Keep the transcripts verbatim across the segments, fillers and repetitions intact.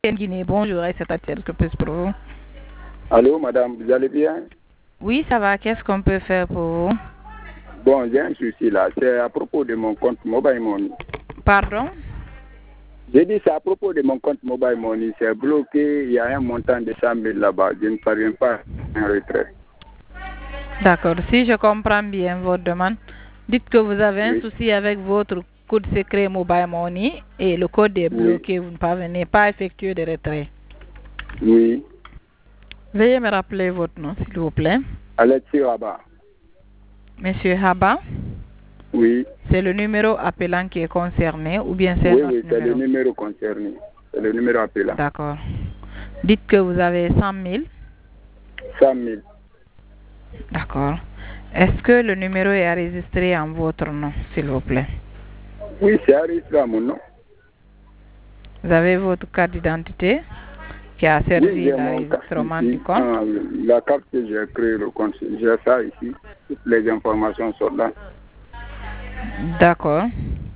Guinée, bonjour, c'est Tatiana, que peut-être pour vous? Allô, madame, vous allez bien? Oui, ça va. Qu'est-ce qu'on peut faire pour vous? Bon, j'ai un souci là. C'est à propos de mon compte Mobile Money. Pardon? J'ai dit c'est à propos de mon compte Mobile Money. C'est bloqué. Il y a un montant de cent mille là-bas. Je ne parviens pas à un retrait. D'accord. Si je comprends bien votre demande, dites que vous avez un Oui. souci avec votre code secret Mobile Money et le code est bloqué. Oui. Vous ne parvenez pas à effectuer de retrait. Oui. Veuillez me rappeler votre nom, s'il vous plaît. Alexis Rabat. Monsieur Haba? Oui. C'est le numéro appelant qui est concerné ou bien c'est oui, notre oui, numéro? Oui, c'est le numéro concerné. C'est le numéro appelant. D'accord. Dites que vous avez cent mille. cent mille. D'accord. Est-ce que le numéro est enregistré en votre nom, s'il vous plaît? Oui, c'est enregistré à mon nom. Vous avez votre carte d'identité qui a servi oui, l'enregistrement du compte? Ah, la carte que j'ai créé le compte, j'ai ça ici. Toutes les informations sont là. D'accord.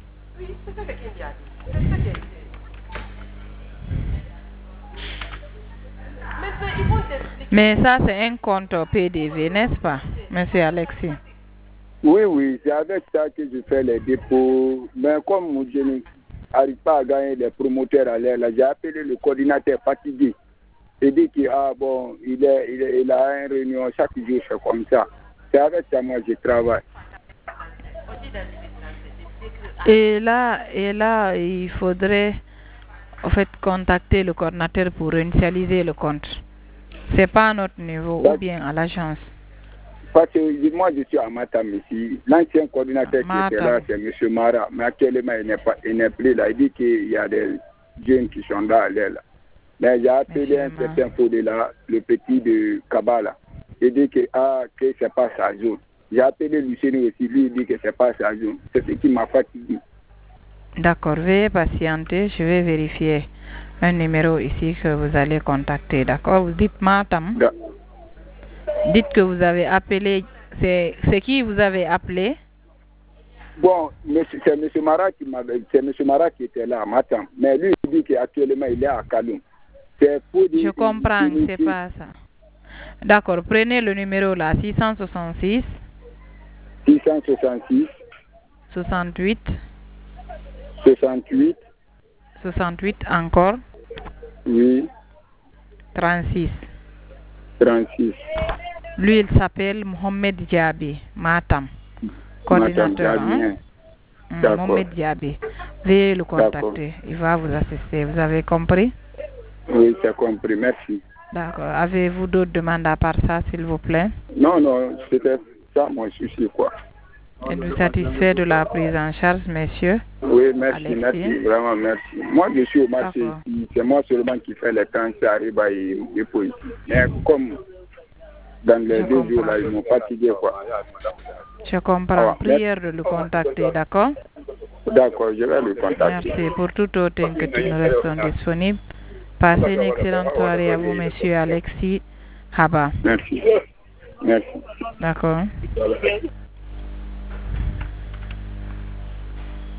Mais ça, c'est un compte P D V, n'est-ce pas, monsieur Alexis? Oui, oui, c'est avec ça que je fais les dépôts. Mais comme je n'arrive pas à gagner les promoteurs à l'air, j'ai appelé le coordinateur fatigué. Il dit qu'il ah, bon, il, est, il, est, il a une réunion chaque jour, c'est comme ça. C'est avec ça moi je travaille. Et là, et là, il faudrait en fait contacter le coordinateur pour initialiser le compte. C'est pas à notre niveau ou bien à l'agence. Parce que moi je suis à Matam ici. L'ancien coordinateur Matam. qui était là, c'est M. Mara. Mais actuellement, il n'est pas, il n'est plus là. Il dit qu'il y a des jeunes qui sont là, là. Mais j'ai appelé un certain Fodé là, le petit de Kabala. Il dit que, ah, que c'est pas sa zone. J'ai appelé Lucien aussi, lui il dit que c'est pas sa zone. C'est ce qui m'a fatigué. D'accord, veuillez patienter, je vais vérifier un numéro ici que vous allez contacter. D'accord, vous dites Matam. Da. Dites que vous avez appelé, c'est qui vous avez appelé? Bon, c'est M. Mara qui m'avait, c'est M. Mara qui était là à Matam. Mais lui il dit qu'actuellement il est à Kaloum. C'est Fodé. Je comprends, c'est pas ça. D'accord, prenez le numéro là, six cent soixante-six. six cent soixante-six. soixante-huit. soixante-huit. soixante-huit encore. Oui. trente-six. trente-six. Lui, il s'appelle Mohamed Diaby, Matam. Coordinateur. Matam, hein? Mohamed Diaby. Veuillez le contacter. Il va vous assister. Vous avez compris? Oui, c'est compris. Merci. D'accord. Avez-vous d'autres demandes à part ça, s'il vous plaît? Non, non, c'était ça mon souci, quoi. Êtes-vous satisfait de la prise en charge, monsieur? Oui, merci, Alexis? merci, vraiment merci. Moi, je suis au marché ici. C'est moi seulement qui fais les temps, ça arrive à y ici. Mais comme dans les je deux comprends. jours, là, ils m'ont fatigué, quoi. Je comprends. Ah, prière de le contacter, d'accord? D'accord, je vais le contacter. Merci. Pour toute autre inquiétude, nous restons disponibles. Passez une excellente soirée à vous, monsieur Alexis Haba. Merci. Merci. D'accord.